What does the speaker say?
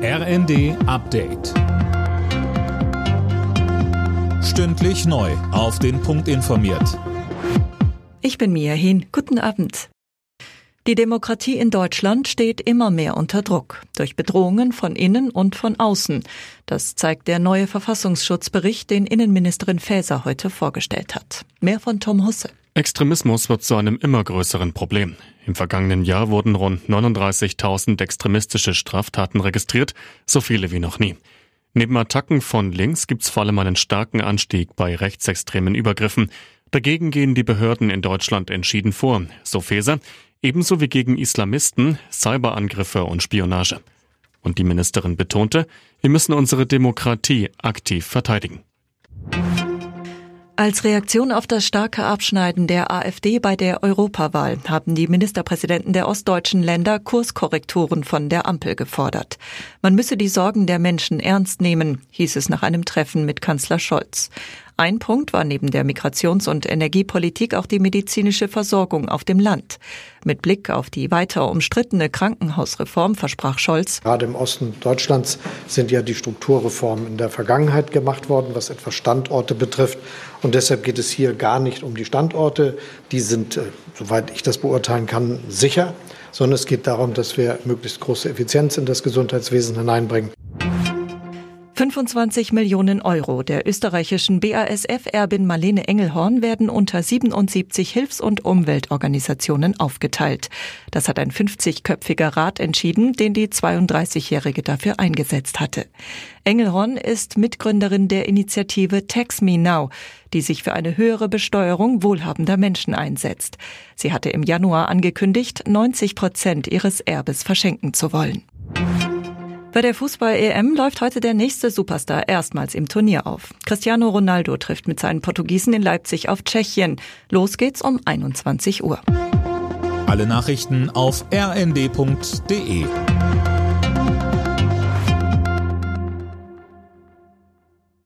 RND Update. Stündlich neu auf den Punkt informiert. Ich bin Mia Hehn. Guten Abend. Die Demokratie in Deutschland steht immer mehr unter Druck. Durch Bedrohungen von innen und von außen. Das zeigt der neue Verfassungsschutzbericht, den Innenministerin Faeser heute vorgestellt hat. Mehr von Tom Husse. Extremismus wird zu einem immer größeren Problem. Im vergangenen Jahr wurden rund 39.000 extremistische Straftaten registriert, so viele wie noch nie. Neben Attacken von links gibt's vor allem einen starken Anstieg bei rechtsextremen Übergriffen. Dagegen gehen die Behörden in Deutschland entschieden vor, so Faeser, ebenso wie gegen Islamisten, Cyberangriffe und Spionage. Und die Ministerin betonte, wir müssen unsere Demokratie aktiv verteidigen. Als Reaktion auf das starke Abschneiden der AfD bei der Europawahl haben die Ministerpräsidenten der ostdeutschen Länder Kurskorrekturen von der Ampel gefordert. Man müsse die Sorgen der Menschen ernst nehmen, hieß es nach einem Treffen mit Kanzler Scholz. Ein Punkt war neben der Migrations- und Energiepolitik auch die medizinische Versorgung auf dem Land. Mit Blick auf die weiter umstrittene Krankenhausreform versprach Scholz: Gerade im Osten Deutschlands sind ja die Strukturreformen in der Vergangenheit gemacht worden, was etwa Standorte betrifft. Und deshalb geht es hier gar nicht um die Standorte. Die sind, soweit ich das beurteilen kann, sicher. Sondern es geht darum, dass wir möglichst große Effizienz in das Gesundheitswesen hineinbringen. 25 Millionen Euro der österreichischen BASF-Erbin Marlene Engelhorn werden unter 77 Hilfs- und Umweltorganisationen aufgeteilt. Das hat ein 50-köpfiger Rat entschieden, den die 32-Jährige dafür eingesetzt hatte. Engelhorn ist Mitgründerin der Initiative Tax Me Now, die sich für eine höhere Besteuerung wohlhabender Menschen einsetzt. Sie hatte im Januar angekündigt, 90% ihres Erbes verschenken zu wollen. Bei der Fußball-EM läuft heute der nächste Superstar erstmals im Turnier auf. Cristiano Ronaldo trifft mit seinen Portugiesen in Leipzig auf Tschechien. Los geht's um 21 Uhr. Alle Nachrichten auf rnd.de.